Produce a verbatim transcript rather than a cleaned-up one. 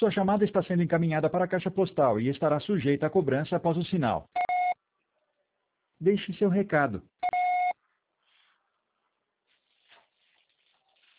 Sua chamada está sendo encaminhada para a caixa postal e estará sujeita a cobrança após o sinal. Deixe seu recado.